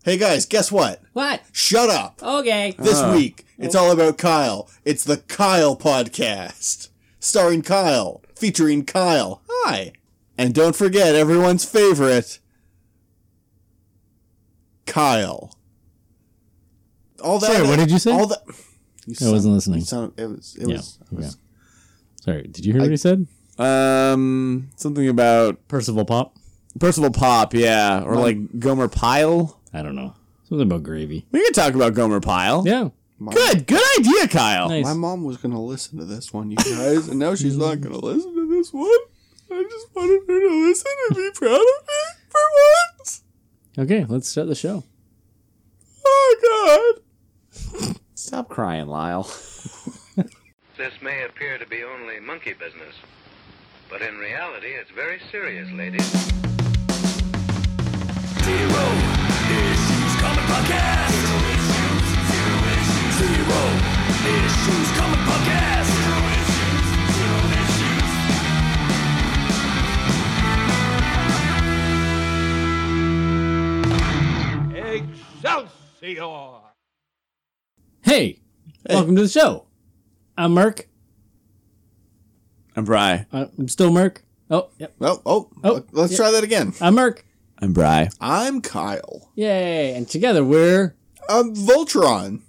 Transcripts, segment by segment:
Hey guys, guess what? What? Shut up. Okay. This week, it's all about Kyle. It's the Kyle Podcast. Starring Kyle. Featuring Kyle. Hi. And don't forget everyone's favorite, Kyle. All that. Sorry, what did you say? I wasn't listening. It was. Sorry, did you hear what he said? Something about Percival Pop? Percival Pop, yeah. Or like Gomer Pyle. I don't know. Something about gravy. We could talk about Gomer Pyle. Yeah. Good idea, Kyle. Nice. My mom was going to listen to this one, you guys, and now she's not going to listen to this one. I just wanted her to listen and be proud of me for once. Okay, let's start the show. Oh, God. Stop crying, Lyle. This may appear to be only monkey business, but in reality, it's very serious, ladies. Zero Issues Comic Podcast. Zero Issues Comic Podcast. Excelsior! Hey, welcome to the show. I'm Merc. I'm Bri. I'm still Merc. Oh, yep. Let's try that again. I'm Merc. I'm Bri. I'm Kyle. Yay. And together we're... I'm Voltron.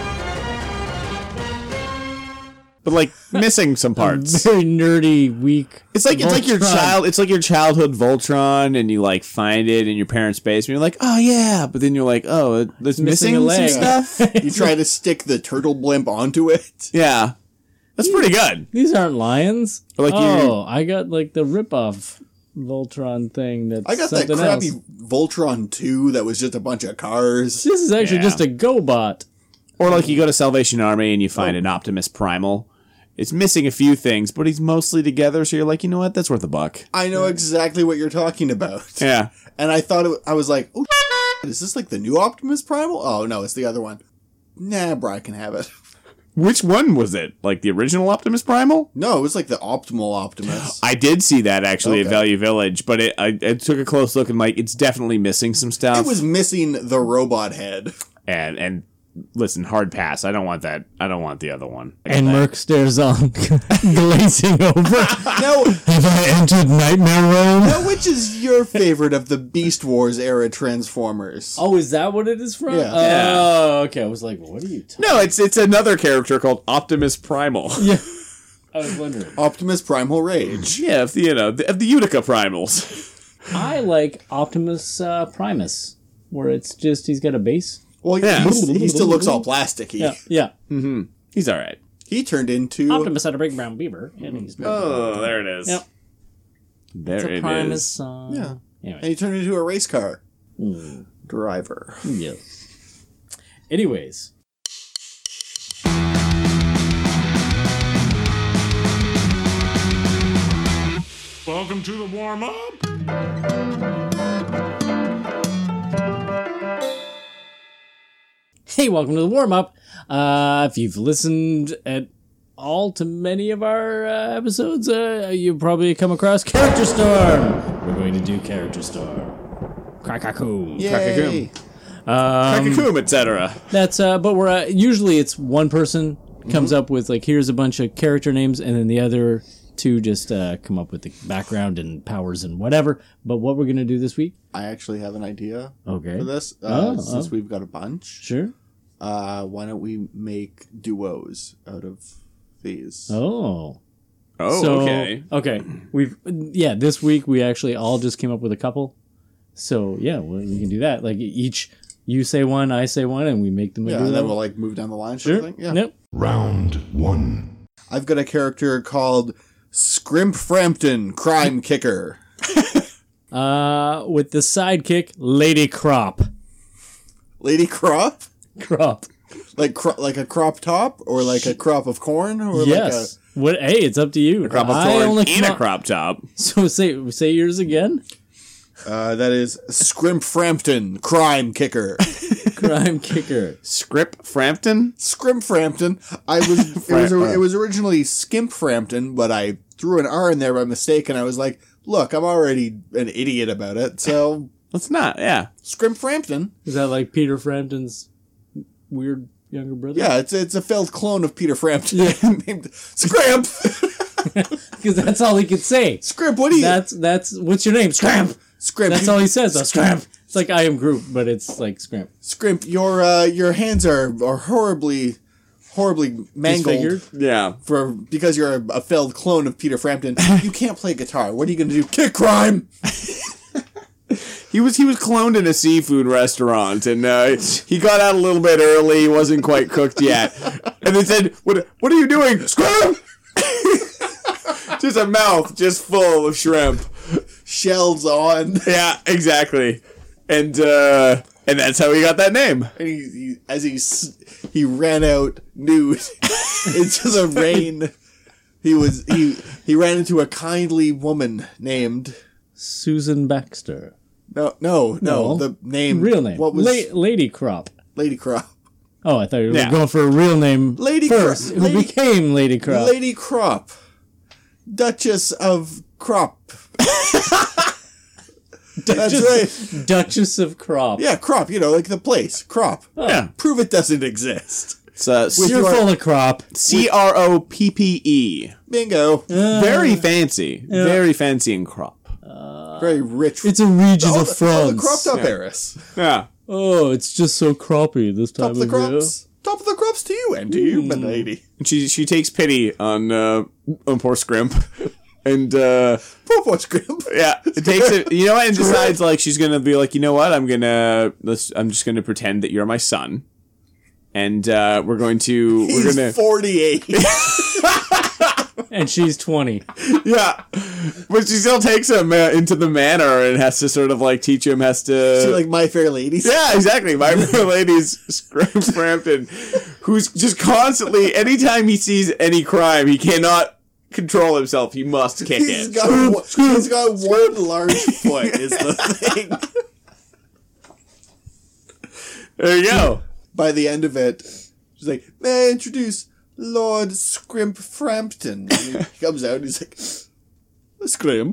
But like missing some parts. Very nerdy, weak. It's like your childhood Voltron, and you like find it in your parents' basement. You're like, oh yeah, but then you're like, oh, there's missing a some leg. stuff. You try to stick the turtle blimp onto it. Yeah, that's pretty good. These aren't lions. Or like I got like the rip-off Voltron thing that's I got that something crappy else. Voltron 2 that was just a bunch of cars. This is actually just a GoBot. Or like you go to Salvation Army and you find an Optimus Primal. It's missing a few things, but he's mostly together, so you're like, you know what, that's worth $1. I know exactly what you're talking about. Yeah. And I thought I was like, oh, is this like the new Optimus Primal? Oh, no, it's the other one. Nah, Brian can have it. Which one was it? Like the original Optimus Primal? No, it was like the Optimal Optimus. I did see that actually at Okay. Value Village, but I took a close look and like it's definitely missing some stuff. It was missing the robot head. and listen, hard pass. I don't want that. I don't want the other one. And Merc stares on, glazing over. Now, Have I entered Nightmare Realm? now, which is your favorite of the Beast Wars era Transformers? Oh, is that what it is from? Yeah. Oh, okay. I was like, what are you talking No, it's another character called Optimus Primal. Yeah. I was wondering. Optimus Primal Rage. Yeah, of the Utica Primals. I like Optimus Primus, where it's just, he's got a base. Well, Yeah. he still looks all plasticky. Yeah. He's all right. He turned into... Optimus had a big brown beaver, and he's Oh, there it is. Yep. There It's a it Primus is. song. Yeah. Anyway. And he turned into a race car. Driver. Yes. Anyways. Welcome to the warm-up. Hey, welcome to the warm-up. If you've listened at all to many of our episodes, you've probably come across Character Storm. We're going to do Character Storm. Crack-a-coom. Yay. Kakakum, etc. That's, but we're, usually it's one person comes up with, like, here's a bunch of character names, and then the other two just come up with the background and powers and whatever. But what we're going to do this week? I actually have an idea Okay. for this. Oh, Since we've got a bunch, Sure. why don't we make duos out of these? Oh. Oh, So, okay. Okay. This week we actually all just came up with a couple. So, yeah, we can do that. Like, each, you say one, I say one, and we make them Yeah, do and that. then we'll like move down the line. Sure. Thing. Yeah. Yep. Round 1. I've got a character called Scrimp Frampton, Crime Kicker. With the sidekick, Lady Crop. Lady Crop? Crop. Like a crop top, or like a crop of corn, or Yes. What? Hey, it's up to you. A crop of I corn only and a come up- crop top. So say yours again. that is Scrimp Frampton, Crime Kicker. Crime kicker. Scrip Frampton? Scrimp Frampton. It was originally Skimp Frampton, but I threw an R in there by mistake, and I was like, look, I'm already an idiot about it, so Let's not. Yeah. Scrimp Frampton. Is that like Peter Frampton's weird younger brother? Yeah, it's a failed clone of Peter Frampton named Scrimp. Because that's all he could say. Scrimp, what are you? That's what's your name? Scrimp. Scrimp. That's all he says. Though. Scrimp. It's like I am Groot, but it's like Scrimp. Scrimp, your hands are horribly mangled. Disfigured? Yeah. Because you're a failed clone of Peter Frampton. You can't play guitar. What are you going to do? Kick crime. He was cloned in a seafood restaurant, and he got out a little bit early. He wasn't quite cooked yet, and they said, "What are you doing, Scrimp?" Just a mouth just full of shrimp, Shells on. Yeah, exactly, and that's how he got that name. And he ran out nude into the rain. He ran into a kindly woman named Susan Baxter. No. The name, Real name. What was Lady Crop? Lady Crop? Oh, I thought you were Yeah. going for a real name Lady first. Crop. Who became Lady Crop? Lady Crop, Duchess of Crop. That's right. Duchess of Crop. Yeah, Crop. Like the place, Crop. Yeah, Prove it doesn't exist. it's You're full of crop. CROPPE. Bingo. Very fancy, very fancy in crop. Very rich. It's a region Oh, of the France. cropped up heiress. Yeah. Oh, it's just so croppy this time Top of the of year. crops. Top of the crops to you and to you, my lady. And she takes pity on poor Scrimp, and Poor Scrimp. yeah, it takes it. You know what? And decides like she's gonna be like, you know what? I'm just gonna pretend that you're my son, and we're He's gonna 48. And she's 20. yeah, but she still takes him into the manor and has to sort of like teach him She like My Fair Ladies. Yeah, exactly. My Fair Lady's Scrimp Frampton, who's just constantly, anytime he sees any crime, he cannot control himself. He must kick He's it. got one large foot is the thing. There you go. By the end of it, she's like, "May I introduce Lord Scrimp Frampton?" And he comes out and he's like, "Scrimp."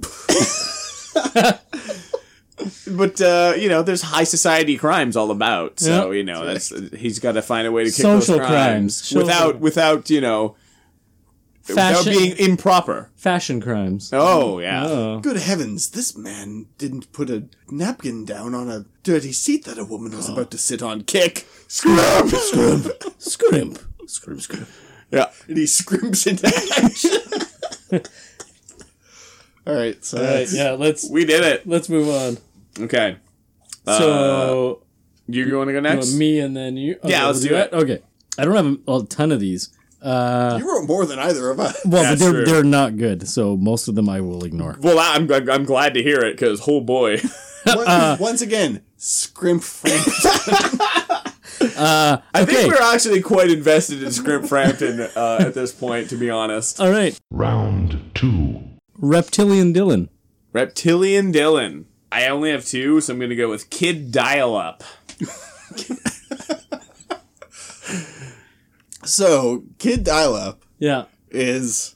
But there's high society crimes all about. So Yep. that's he's got to find a way to kick Social those crimes crimes. without Fashion, being improper. fashion crimes. Oh yeah. Oh. Good heavens, this man didn't put a napkin down on a dirty seat that a woman was about to sit on. Kick! Scrimp! Scrimp! Scrimp. Scrimp, scrimp. Yeah. And he scrimps into action. Alright, so Alright, yeah, We did it. let's move on. Okay. So, You're going to go next? me and then you. Okay, Yeah, let's we'll do it. that? Okay. I don't have a ton of these. you wrote more than either of us. Well, That's but true. they're not good, so most of them I will ignore. Well, I'm glad to hear it because, oh boy. Once again, Scrimp Frampton. I think we're actually quite invested in Scrimp Frampton at this point, to be honest. All right. Round 2. Reptilian Dylan. Reptilian Dylan. I only have 2, so I'm going to go with Kid Dial-Up. So, Kid Dial-Up Yeah. is...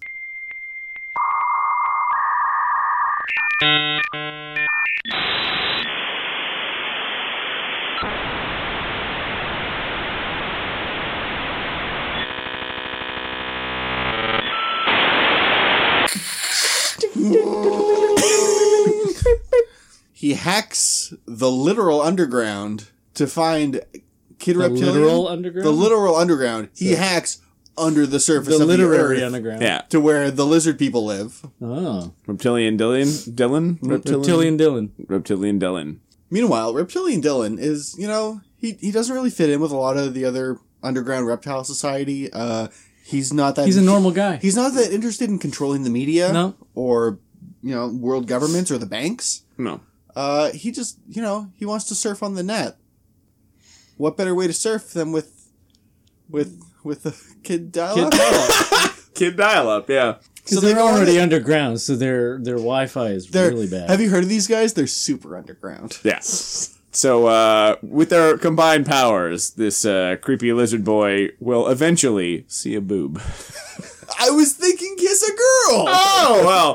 He hacks the literal underground to find Kid Reptilian. literal underground? The literal underground. He hacks under the surface The of literary the earth underground. Yeah. to where the lizard people live. Oh. Reptilian Dylan? Reptilian Dylan. Reptilian Dylan. Meanwhile, Reptilian Dylan is, he doesn't really fit in with a lot of the other underground reptile society. He's not that... He's a normal guy. He's not that interested in controlling the media. No. Or, world governments or the banks. No. He just, he wants to surf on the net. What better way to surf than with a Kid Dial-Up? Kid Dial-Up, yeah. Because they they're go on already it. underground, so their Wi-Fi is really bad. Have you heard of these guys? They're super underground. Yeah. So, with their combined powers, this creepy lizard boy will eventually see a boob. I was thinking kiss a girl! Oh, well.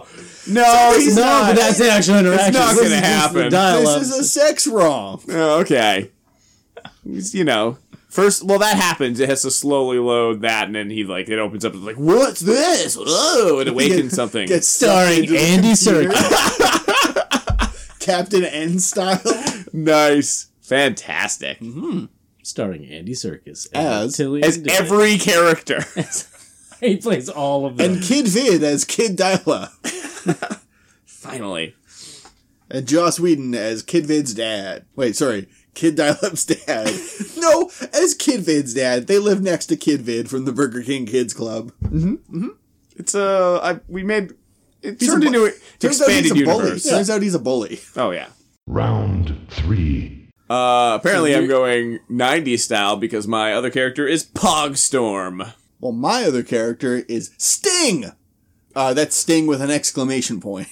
No, he's No, not. but that's the actual interaction. not This gonna is just the happen. dialogue. This is a sex rom. Oh, okay. He's, first, well, that happens. It has to slowly load that, and then it opens up. It's like, what's this? Whoa! It awakens something. Gets Starring sucked into the Andy computer. Serkis. Captain N style. Nice. Fantastic. Starring Andy Serkis As As every character. he plays all of them. And Kid Vid as Kid Dial-Up. Finally. And Joss Whedon as Kid Vid's dad. Wait, sorry. Kid Dial-Up's dad. No, as Kid Vid's dad. They live next to Kid Vid from the Burger King Kids Club. It's, we made, it He's turned a into an Turns out he's expanded a bully. universe. Turns out he's a bully. Oh, yeah. Round 3. Apparently I'm going 90s style because my other character is Pogstorm. Well, my other character is Sting. That's Sting with an exclamation point.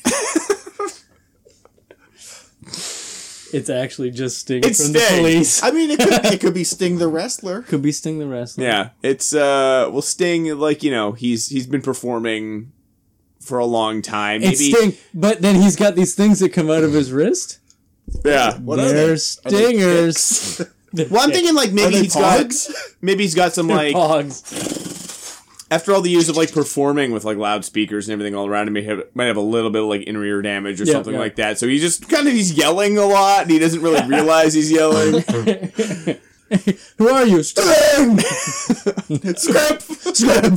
It's actually just Sting It's from the Sting. police. I mean, it could be Sting the wrestler. Could be Sting the wrestler. Yeah, it's Sting, he's been performing for a long time. It's Sting, but then he's got these things that come out of his wrist. Yeah. What are They're they? stingers. Well, I'm thinking Are maybe they he's got pogs? some Pogs. after all the years of performing with loudspeakers and everything all around him, might have a little bit of in ear damage or something yeah. like that. So he's just he's yelling a lot and he doesn't really realize he's yelling. Who are you? Sting! Scrap! Scrap!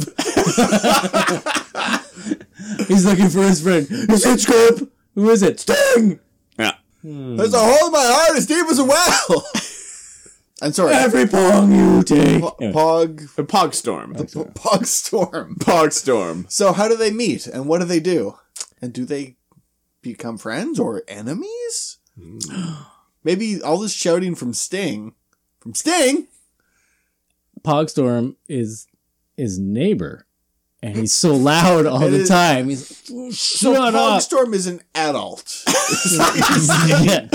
He's looking for his friend. You said Scrap? Who is it? Sting! Yeah. There's a hole in my heart as deep as a well. I'm sorry. Every pong you take. Pogstorm. Pogstorm. Pogstorm. So how do they meet and what do they do? And do they become friends or enemies? Maybe all this shouting from Sting. From Sting? Pogstorm is his neighbor. And he's so loud all the time. He's like, So shut up. Pogstorm is an adult. Yeah.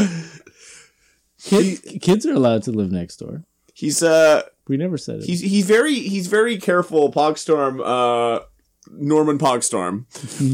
Kids are allowed to live next door. He's We never said it. he's very careful. Pogstorm, Norman Pogstorm.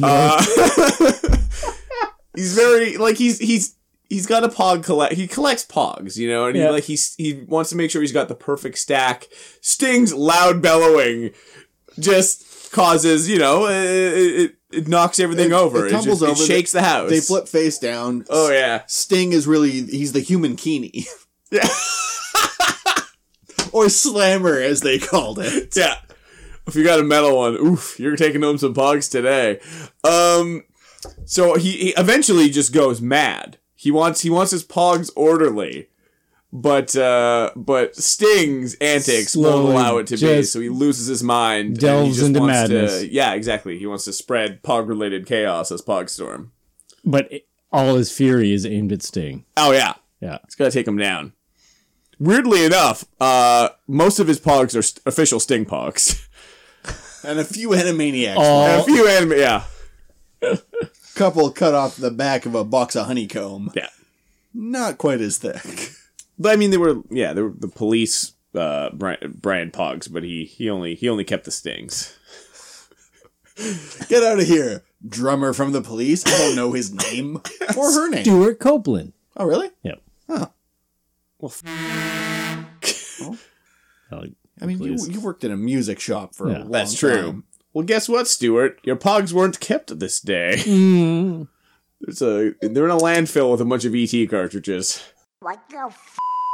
He's very he's got a pog he collects pogs, and Yeah. he wants to make sure he's got the perfect stack. Sting's loud bellowing just causes it knocks everything over. It tumbles over. It shakes the house. They flip face down. Oh yeah. Sting is he's the human Keeney. Yeah. Or Slammer, as they called it. Yeah. If you got a metal one, oof, you're taking home some pogs today. So he eventually just goes mad. He wants his pogs orderly. But Sting's antics won't Slowly allow it to be, just so he loses his mind. And he delves just into wants madness. yeah, exactly. He wants to spread pog-related chaos as Pogstorm. But all his fury is aimed at Sting. Oh yeah, Yeah. he's gotta take him down. Weirdly enough, most of his pogs are official Sting pogs. And a few Animaniacs. And a few anime, yeah. Couple cut off the back of a box of honeycomb. Yeah. Not quite as thick. But I mean, they were the police, Brian Pogs, but he only kept the stings. Get out of here, drummer from the police. I don't know his name or her name. Stuart Copeland. Oh, really? Yep. Oh. Well, I mean, you worked in a music shop for a long that's true. time. Well, guess what, Stuart? Your pogs weren't kept this day. They're in a landfill with a bunch of ET cartridges. What the f***?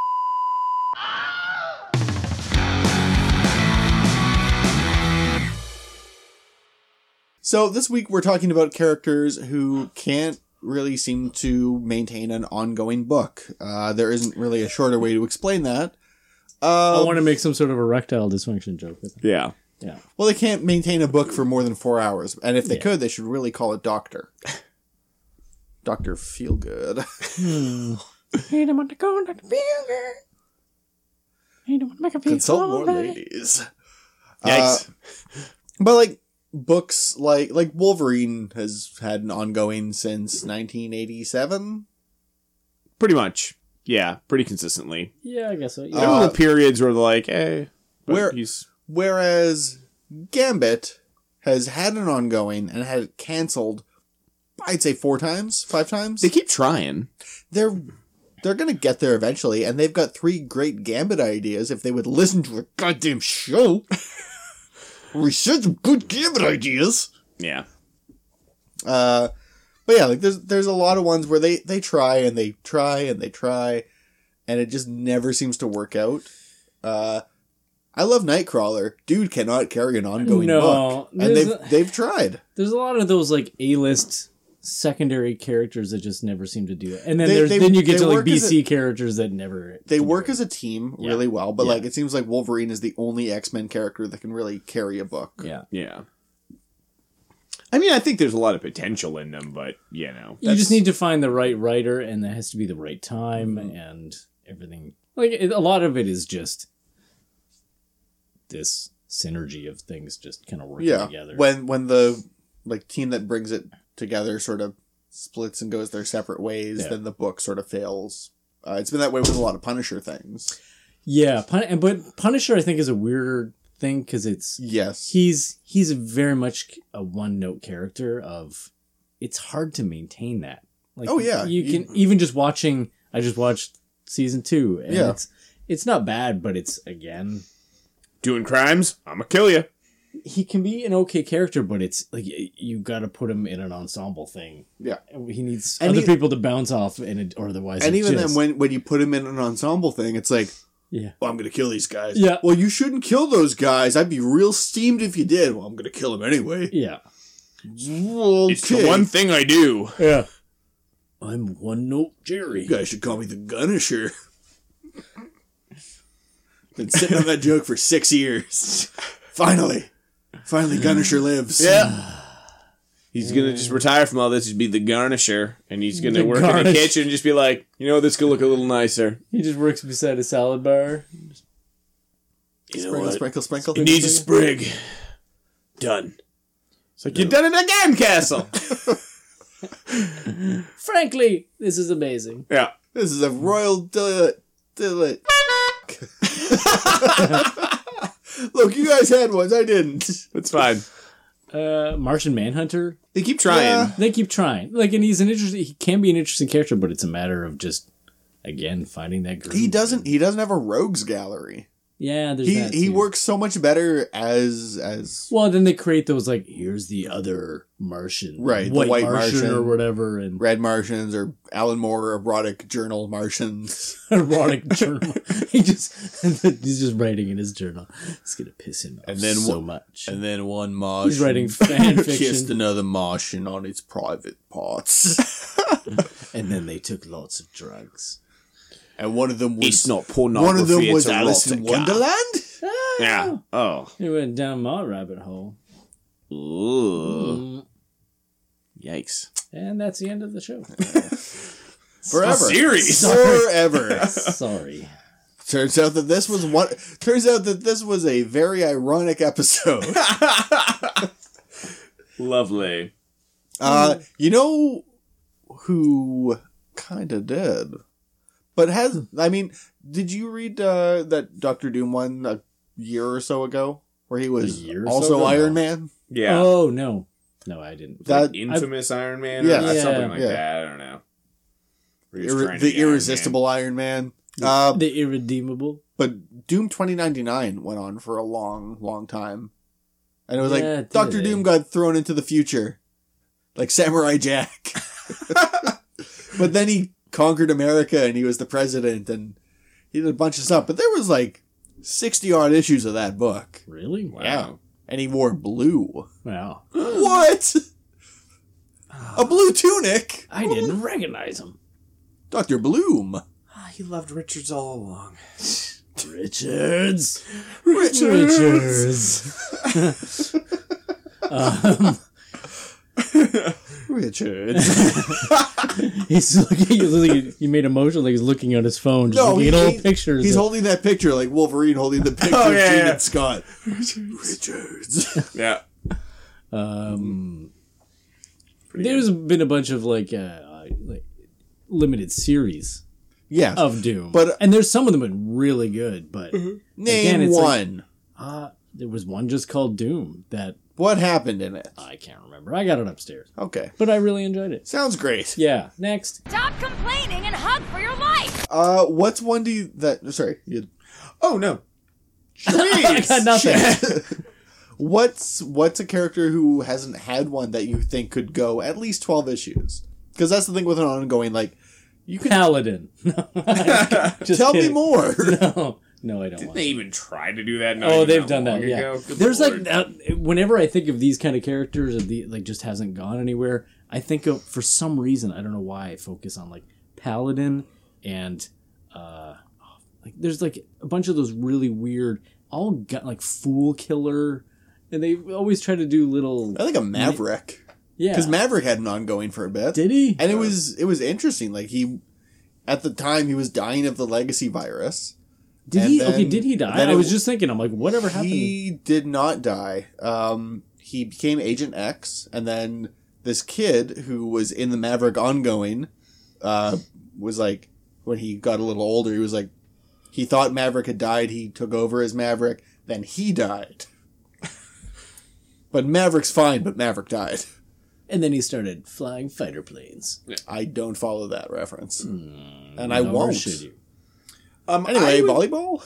So this week we're talking about characters who can't really seem to maintain an ongoing book. There isn't really a shorter way to explain that. I want to make some sort of erectile dysfunction joke with it. Yeah. Yeah. Well, they can't maintain a book for more than 4 hours. And if they could, they should really call it Doctor. Dr. Feelgood. Hey, don't want to go, Dr. Feelgood. Hey, don't want to make a feel Consult more alright. ladies. Yikes. But like books like Wolverine has had an ongoing since 1987. Pretty much. Yeah, pretty consistently. Yeah, I guess so. There were the periods where they're like, but Where- he's... Whereas Gambit has had an ongoing and had it canceled I'd say 4 times, 5 times. They keep trying. They're going to get there eventually, and they've got 3 great Gambit ideas if they would listen to a goddamn show. We said some good Gambit ideas. Yeah. But yeah, like there's a lot of ones where they try and they try and they try, and it just never seems to work out. I love Nightcrawler. Dude cannot carry an ongoing book, and they've tried. There's a lot of those like A-list secondary characters that just never seem to do it, and then They then you get to like work as BC characters that never. They work as a team really well, but Yeah. like it seems like Wolverine is the only X-Men character that can really carry a book. Yeah. Yeah. I mean, I think there's a lot of potential in them, but, you know. You just need to find the right writer, and that has to be the right time, and everything. Like a lot of it is just this synergy of things just kind of working together. When the like team that brings it together sort of splits and goes their separate ways, then the book sort of fails. It's been that way with a lot of Punisher things. Yeah, but Punisher I think is a weirder thing because it's he's very much a one-note character of it's hard to maintain that. Like, you can even just watching. I just watched season 2, and it's not bad, but it's again doing crimes. I'm gonna kill you. He can be an okay character, but it's like you got to put him in an ensemble thing. Yeah, he needs other people to bounce off, or otherwise. And even then, when you put him in an ensemble thing, it's like, well, I'm gonna kill these guys. Yeah. Well, you shouldn't kill those guys. I'd be real steamed if you did. Well, I'm gonna kill them anyway. Yeah. Okay. It's the one thing I do. Yeah. I'm One Note Jerry. You guys should call me the Gunisher. Been sitting on that joke for 6 years. Finally, Gunisher lives. Yeah. He's going to just retire from all this. He'd be the garnisher. And he's going to work in the kitchen and just be like, you know, this could look a little nicer. He just works beside a salad bar. You know what? Sprinkle. It needs a sprig. Done. It's like, you've done it again, Castle. Frankly, this is amazing. Yeah. This is a royal dillet. Look, you guys had ones. I didn't. It's fine. Martian Manhunter. They keep trying. Yeah. They keep trying. Like, and he can be an interesting character, but it's a matter of just, again, finding that groove. He doesn't have a rogues gallery. Yeah, there's that He too. works so much better as Well, then they create those, like, here's the other Martian. Right, the White, White Martian, Martian. or whatever. And Red Martians or Alan Moore erotic journal Martians. erotic journal. He's just writing in his journal. It's going to piss him off so much. And then one Martian He's writing fan kissed fiction. another Martian on its private parts. And then they took lots of drugs. And one of them was It's not pornography. one of them it's was Alice in erotica. Wonderland. Yeah. Oh. He went down my rabbit hole. Ooh. Yikes. And that's the end of the show. Forever. Series. Forever. Sorry. Turns out that this was a very ironic episode. Lovely. You know who kind of did, but did you read that Doctor Doom one a year or so ago, where he was A year or so also ago? Iron Man? Yeah. Oh, no. No, I didn't. That Infamous Iron Man? Yeah. Or something like Yeah. that. I don't know. Where he was trying to the be Iron irresistible Iron Man. The Irredeemable. But Doom 2099 went on for a long, long time, and it was Yeah, like it Doctor did. Doom got thrown into the future, like Samurai Jack. But then he conquered America and he was the president and he did a bunch of stuff. But there was like 60 odd issues of that book. Really? Wow. Yeah. And he wore blue. Wow. What? A blue tunic? I didn't recognize him. Dr. Bloom. He loved Richards all along. Richards. Richard. He's looking. He made a motion like he's looking on his phone, just looking at old pictures. He's holding that picture like Wolverine holding the picture Oh, of yeah, Gene yeah. and Scott. Richards. Yeah. There's been a bunch of like limited series Yeah. of Doom, But- and there's some of them that are really good. But Name it's one. there was one just called Doom that What happened in it? I can't remember. I got it upstairs. Okay. But I really enjoyed it. Sounds great. Yeah, next. Stop complaining and hug for your life. What's one do you that? Sorry. You, Oh no. I got nothing. what's a character who hasn't had one that you think could go at least 12 issues? Because that's the thing with an ongoing. Like, you can Paladin. No, just tell me kidding. more. No, I don't want They even tried to do that. Oh, they've done that. long Yeah, ago. Good there's Lord. whenever I think of these kind of characters, of the just hasn't gone anywhere. I think of, for some reason, I don't know why, I focus on like Paladin and like there's like a bunch of those really weird, all got like Fool Killer, and they always try to do little. I think a Maverick. Yeah, Because Maverick had an ongoing for a bit. did he? And it was interesting. Like, at the time, he was dying of the legacy virus. Did and he? then- Okay, did he die? then I it- was just thinking. I'm like, whatever happened? He did not die. He became Agent X, and then this kid who was in the Maverick ongoing was like, when he got a little older, he was like, he thought Maverick had died. He took over as Maverick. Then he died. But Maverick's fine, but Maverick died. And then he started flying fighter planes. I don't follow that reference. And I Nor won't. should you? Anyway, volleyball?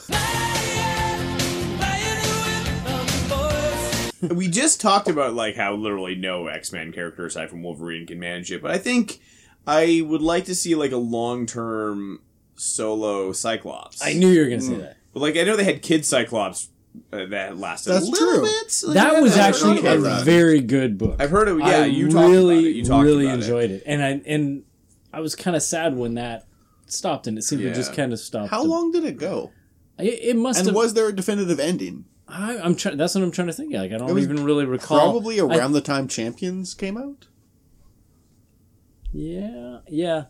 We just talked about like how literally no X-Men character aside from Wolverine can manage it, but I think I would like to see like a long-term solo Cyclops. I knew you were gonna say that. But like I know they had Kid Cyclops that lasted That's a little true. bit. Like, That I was haven't actually heard a about that. very good book. I've heard it. Yeah, I you talked really, about it. You talked really about enjoyed it, and I was kind of sad when that stopped, and it seemed to just kind of stop. How long did it go? It must And have. was there a definitive ending? I'm trying. That's what I'm trying to think. Like I It don't was even really recall. Probably around the time Champions came out? Yeah.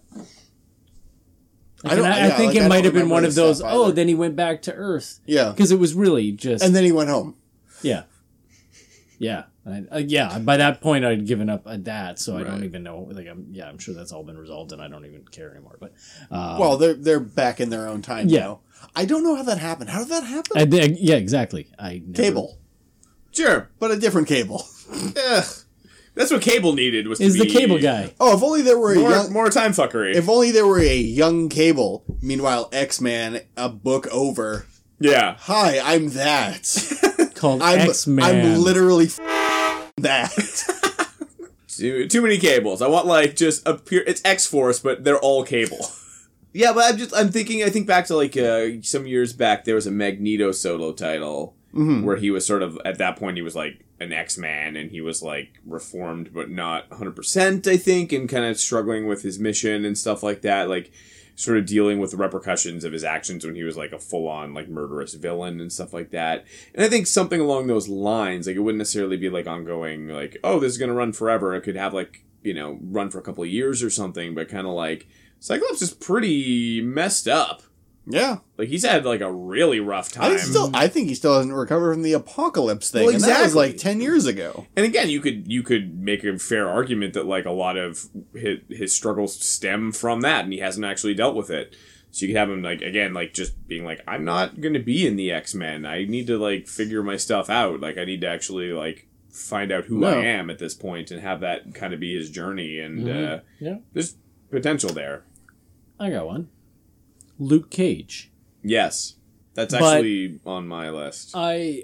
I don't- I yeah, think like, it I might don't have been remember one the of those. stuff Oh, either. then he went back to Earth. Yeah. Because it was really just. And then he went home. Yeah. Yeah. By that point, I'd given up at that, so I don't even know. Like, I'm sure that's all been resolved, and I don't even care anymore. But Well, they're back in their own time now. I don't know how that happened. How did that happen? yeah, exactly. Cable. Sure. But a different cable. Ugh. That's what Cable needed was Is to the be cable guy? Oh, if only there were more time fuckery. If only there were a young Cable. Meanwhile, X-Man, a book over. Yeah. Hi, I'm that. Called I'm X-Man. I'm literally that. Too many cables. I want like just a pure. It's X-Force, but they're all Cable. Yeah, but I think back to like some years back. There was a Magneto solo title where he was sort of at that point he was like an X-Man and he was like reformed but not 100%. I think and kind of struggling with his mission and stuff like that. Like sort of dealing with the repercussions of his actions when he was like a full-on like murderous villain and stuff like that. And I think something along those lines, like it wouldn't necessarily be like ongoing, like, oh, this is going to run forever. It could have like, run for a couple of years or something, but kind of like Cyclops is pretty messed up. Yeah. Like he's had like a really rough time. I think he still hasn't recovered from the apocalypse thing. Well, And that was exactly. like 10 years ago. And again, you could make a fair argument that like a lot of his struggles stem from that, and he hasn't actually dealt with it. So you could have him like again, like just being like, I'm not going to be in the X-Men. I need to like figure my stuff out. Like I need to actually like find out who I am at this point, and have that kind of be his journey. And there's potential there. I got one. Luke Cage. Yes, that's But- actually on my list. I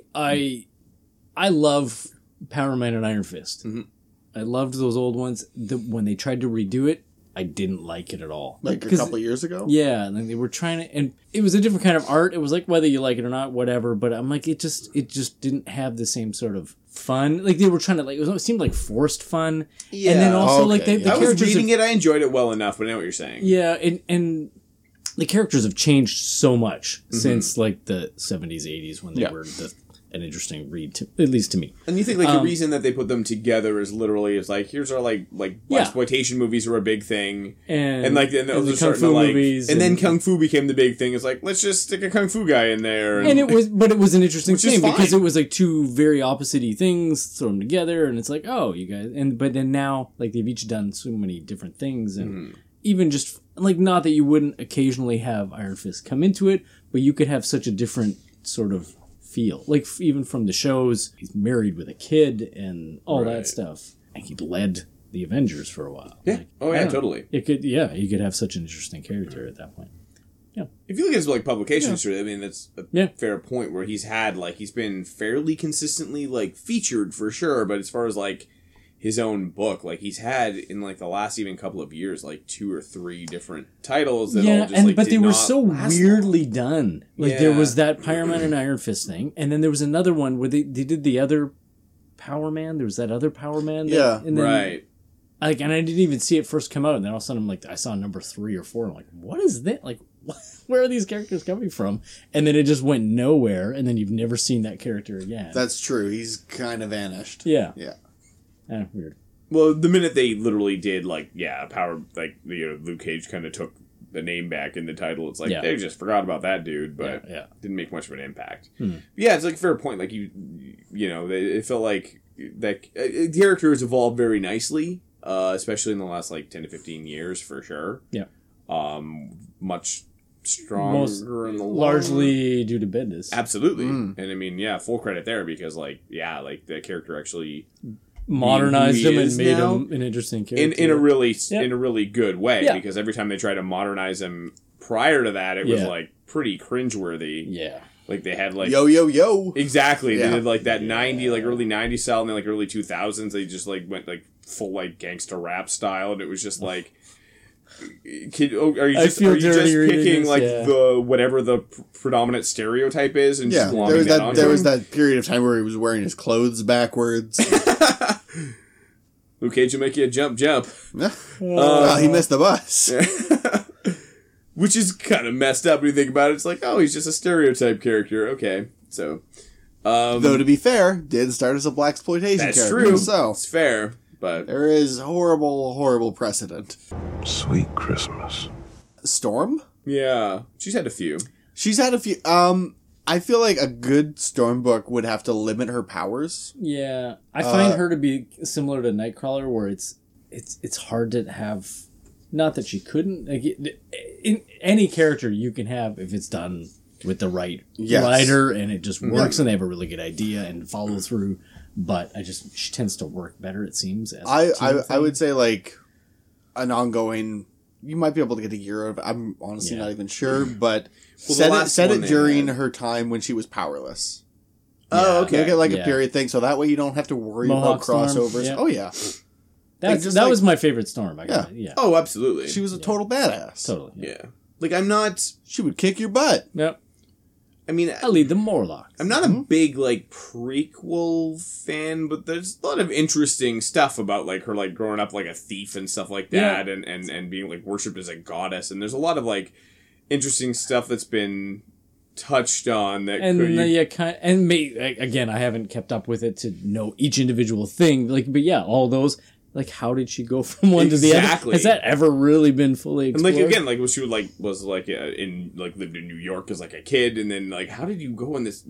love Power Man and Iron Fist. Mm-hmm. I loved those old ones. When they tried to redo it, I didn't like it at all. Like a 'Cause- couple years ago? Yeah, and then they were trying to, and it was a different kind of art. It was like whether you like it or not, whatever. But I'm like, it just didn't have the same sort of fun. Like they were trying to it seemed like forced fun. Yeah. And then also like Okay, the yeah. I was characters reading it. I enjoyed it well enough, but I know what you're saying. Yeah, and the characters have changed so much Mm-hmm. since like the 70s, 80s when they were an interesting read, at least to me. And you think like the reason that they put them together is literally is like here's our like exploitation movies were a big thing, and like then those the are starting Kung to Fu like, movies and then and- Kung Fu became the big thing. It's like let's just stick a Kung Fu guy in there, And it was an interesting Which is thing because fine. it was like two very opposite-y things, throw them together, and it's like, oh, you guys, but then now like they've each done so many different things, and even just like not that you wouldn't occasionally have Iron Fist come into it, but you could have such a different sort of feel. Like, even from the shows, he's married with a kid and all Right. that stuff. And he led the Avengers for a while. Yeah. Like, Oh, I yeah, don't know. totally. It could, yeah, you could have such an interesting character at that point. If you look at his like publication history, I mean that's a Yeah. fair point where he's been fairly consistently like featured for sure, but as far as like his own book, like he's had in like the last even couple of years like 2 or 3 different titles that all just like but did they were not so last weirdly long. done. Like there Yeah. was that Pyro Man and Iron Fist thing, and then there was another one where they did the other Power Man. There was that other Power Man. Yeah. and then, Right. Like, and I didn't even see it first come out, and then all of a sudden I'm like, I saw number 3 or 4. I'm like, what is that? Like, where are these characters coming from? And then it just went nowhere, and then you've never seen that character again. That's true. He's kind of vanished. yeah, Yeah. Weird. Well, the minute they literally did like power, like Luke Cage kind of took the name back in the title. It's like Yeah. they just forgot about that dude, but Yeah. didn't make much of an impact. Yeah, it's like a fair point. Like you know, it felt like that the character has evolved very nicely, especially in the last like 10 to 15 years for sure. Yeah. Much stronger in the long Largely due to Bendis. Absolutely, and I mean, yeah, full credit there because like the character actually Modernized who he him and is made now him an interesting character. in a really Yeah. in a really good way Yeah. because every time they tried to modernize him prior to that, it was Yeah. like pretty cringeworthy. Yeah. Like they had like Yo, yo, yo. exactly Yeah. they did like that 90 like early 90s style and then like early 2000s they just like went like full like gangster rap style and it was just like. Are you I just, feel are you just dirty reading picking this, like yeah. the whatever the predominant stereotype is and Yeah, just there glomming was that that. onto There was him? that period of time where he was wearing his clothes backwards. Luke Cage will make you a jump. Well, he missed the bus. Which is kind of messed up when you think about it. It's like, oh, he's just a stereotype character. Okay, so Though to be fair, did start as a blaxploitation that's character. true. So It's fair, but there is horrible precedent. Sweet Christmas. Storm? yeah, she's had a few. She's had a few. I feel like a good Storm book would have to limit her powers. Yeah, I find her to be similar to Nightcrawler, where it's hard to have. Not that she couldn't. Like, in any character you can have if it's done with the right Yes. writer and it just works and they have a really good idea and follow through. But she tends to work better. It seems. As a I team thing. would say like an ongoing. You might be able to get a year of. I'm honestly Yeah. not even sure, but Well, the last set one it they during had- her time when she was powerless. Oh, okay. Make it like Yeah. a period thing, so that way you don't have to worry Mohawk about Storm, crossovers. yeah. Oh yeah, That just that like- was my favorite Storm. I got yeah. Oh, absolutely. she was a total badass. Totally. Yeah. yeah. Like I'm not. She would kick your butt. Yep. I mean, I lead the Morlocks. I'm not a big like prequel fan, but there's a lot of interesting stuff about like her like growing up like a thief and stuff like that, and being like worshipped as a goddess. And there's a lot of like interesting stuff that's been touched on that And could, again, I haven't kept up with it to know each individual thing. Like, but yeah, all those. Like, how did she go from one to the other? Exactly. Has that ever really been fully and explored? like again, like she would like was like in like lived in New York as like a kid, and then like how did you go on this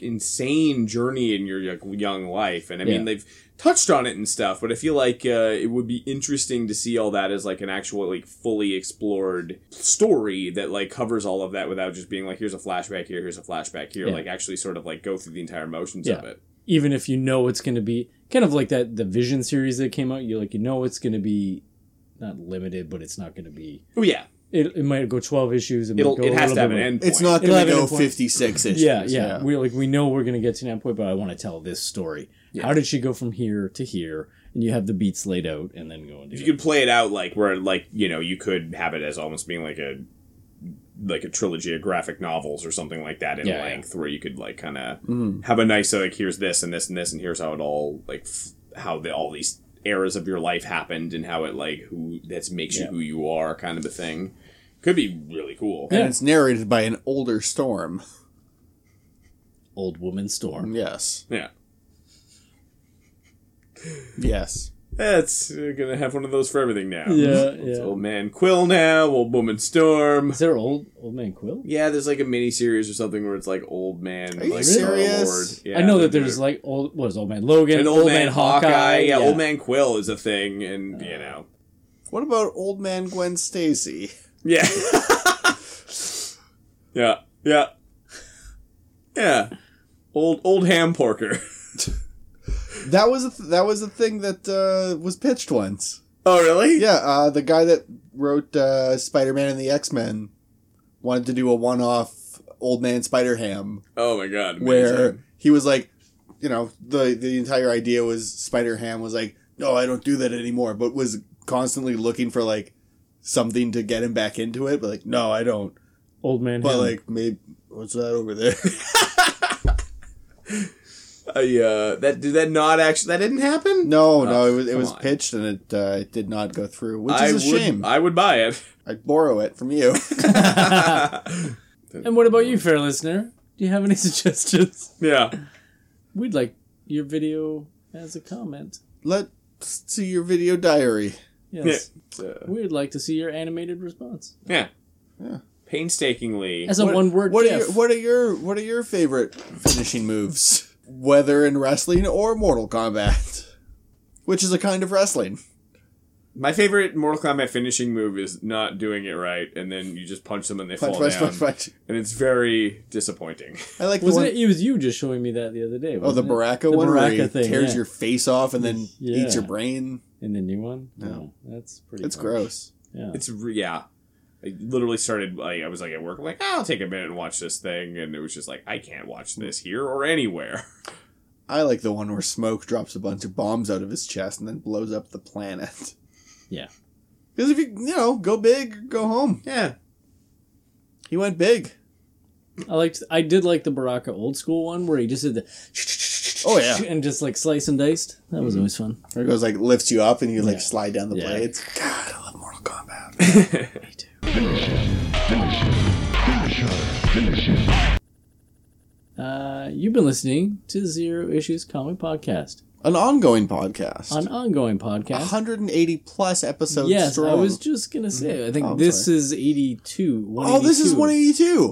insane journey in your like young life? And I mean Yeah. they've touched on it and stuff, but I feel like it would be interesting to see all that as like an actual like fully explored story that like covers all of that without just being like here's a flashback here, here's a flashback here, Yeah. like actually sort of like go through the entire motions Yeah. of it. Even if you know it's going to be kind of like the Vision series that came out, you know it's going to be not limited, but it's not going to be. Oh yeah, It might go 12 issues. It might go it a has little to have bit an more. end. It's point. not It'll going to have an go endpoint. 56 issues. Yeah. We know we're going to get to that point, but I want to tell this story. How did she go from here to here? And you have the beats laid out, and then go and do If it. you could play it out like where like you could have it as almost being like a trilogy of graphic novels or something like that in Yeah, length where you could like kind of have a nice like here's this and this and this and here's how it all like all these eras of your life happened and how it like makes you Yeah. who you are kind of a thing. Could be really cool. And it's narrated by an older Storm. Old Woman Storm. Yes. Yeah. Yes. That's gonna have one of those for everything now. Yeah, It's yeah. Old Man Quill now, Old Woman Storm. Is there Old Man Quill? Yeah, there's like a mini series or something where it's like Old Man. Are you like serious? Star-Lord. Yeah, I know they that do there's it. like Old Man Logan, An Old Man Hawkeye. Yeah, Old Man Quill is a thing, and What about Old Man Gwen Stacy? yeah, yeah. Old ham porker. That was a thing that was pitched once. Oh, really? Yeah, the guy that wrote Spider-Man and the X-Men wanted to do a one-off Old Man Spider-Ham Oh my god. Amazing. where he was like, the entire idea was Spider-Ham was like, no, I don't do that anymore, but was constantly looking for like something to get him back into it, but like, no, I don't. Old man. But Ham. like, maybe what's that over there? that didn't happen? No, it was on. pitched and it did not go through, which I is a shame. I would buy it. I'd borrow it from you. And what about you, fair listener? Do you have any suggestions? Yeah. We'd like your video as a comment. Let's see your video diary. Yes. Yeah. We'd like to see your animated response. Yeah. Yeah. Painstakingly. As a one-word What GIF. are your favorite finishing moves? Whether in wrestling or Mortal Kombat, which is a kind of wrestling. My favorite Mortal Kombat finishing move is not doing it right, and then you just punch them and they fall down. Punch. And it's very disappointing. I like the Wasn't one. it was you just showing me that the other day? Oh, the wasn't it? Baraka The one where he Baraka thing, tears yeah. your face off and then Yeah. eats your brain. And the new one? No. That's pretty It's harsh. gross. Yeah. Yeah. I literally started, like, I was like at work, I'm like, I'll take a minute and watch this thing, and it was just like, I can't watch this here or anywhere. I like the one where Smoke drops a bunch of bombs out of his chest and then blows up the planet. Yeah. Because if you go big, or go home. Yeah. He went big. I did like the Baraka old school one where he just did the Oh, yeah. and just like slice and diced. That was always fun. Or it goes like lifts you up and you like Yeah. slide down the Yeah. blades. God, I love Mortal Kombat. Me too. You've been listening to Zero Issues Comic Podcast, An ongoing podcast. an ongoing podcast. 180 plus episodes Yes, strong. I was just gonna say. I think Oh, I'm this sorry. is 82. Oh, this is 182.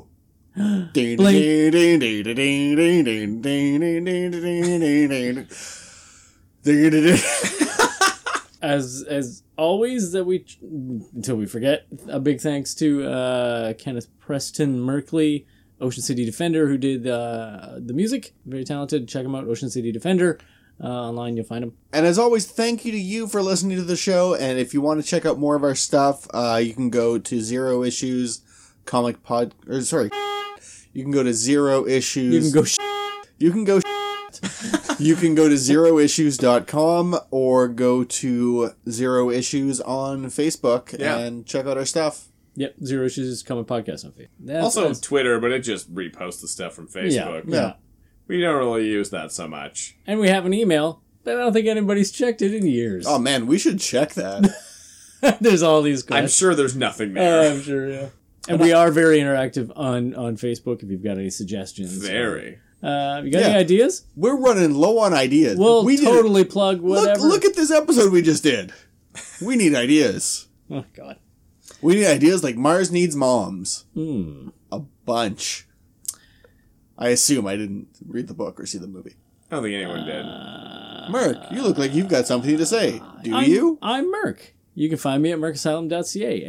As always, that we until we forget. A big thanks to Kenneth Preston Merkley, Ocean City Defender, who did the music. Very talented. Check him out, Ocean City Defender. Online, you'll find him. And as always, thank you to you for listening to the show. And if you want to check out more of our stuff, you can go to Zero Issues Comic Pod. Or sorry, you can go to Zero Issues. You can go. You can go. You can go to zeroissues.com or go to Zero Issues on Facebook Yeah. and check out our stuff. Yep, Zero Issues Comic Podcast on Facebook. That's Also us. Twitter, but it just reposts the stuff from Facebook. Yeah. We don't really use that so much. And we have an email, but I don't think anybody's checked it in years. Oh man, we should check that. There's all these I'm questions. sure there's nothing there. I'm sure, yeah. And we are very interactive on Facebook if you've got any suggestions. Very. You got Yeah. any ideas? We're running low on ideas. We'll we did- totally plug whatever. Look at this episode we just did. We need ideas. Oh, God. We need ideas like Mars Needs Moms. A bunch. I assume I didn't read the book or see the movie. I don't think anyone did. Merc, you look like you've got something to say. Do I'm, you? I'm Merc. You can find me at mercasylum.ca.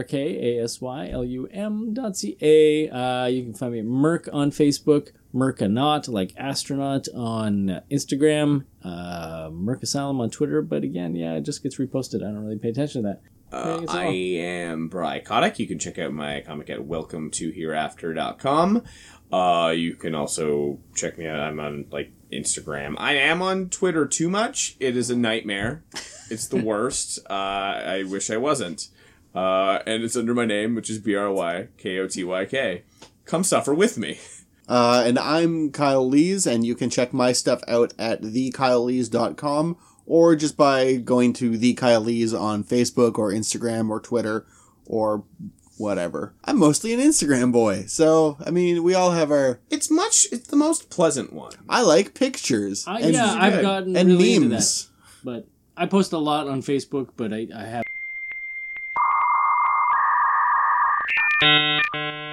MERKASYLUM.ca. You can find me at Merc on Facebook. Mercanaut, like astronaut, on Instagram. Merc Asylum on Twitter. But again, yeah, it just gets reposted. I don't really pay attention to that. It's all. I am Bri Kotick. You can check out my comic at welcometohereafter.com. You can also check me out. I'm on Instagram. I am on Twitter too much. It is a nightmare. It's the worst. I wish I wasn't. And it's under my name, which is BRYKOTYK. Come suffer with me. And I'm Kyle Lees, and you can check my stuff out at thekylelees.com or just by going to The Kyle Lees on Facebook or Instagram or Twitter or whatever. I'm mostly an Instagram boy, so, I mean, we all have our... It's the most pleasant one. I like pictures. and, I've gotten and really into memes. that. But I post a lot on Facebook, but I have...